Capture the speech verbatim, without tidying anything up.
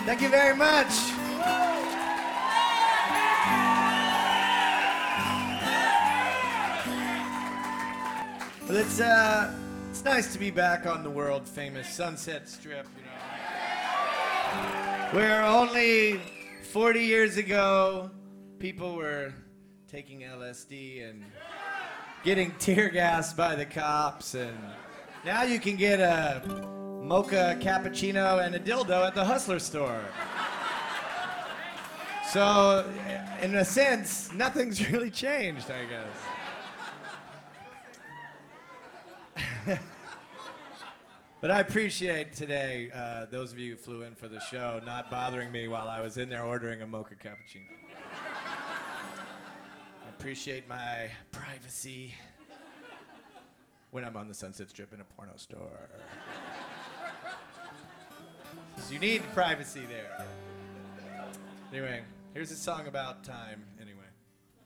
Thank you very much. Well, it's uh, it's nice to be back on the world famous Sunset Strip, you know. Where only forty years ago, people were taking L S D and getting tear gassed by the cops, and now you can get a mocha cappuccino and a dildo at the Hustler store. So, in a sense, nothing's really changed, I guess. But I appreciate today, uh, those of you who flew in for the show, not bothering me while I was in there ordering a mocha cappuccino. I appreciate my privacy when I'm on the Sunset Strip in a porno store. Because you need privacy there. Anyway, here's a song about time. Anyway.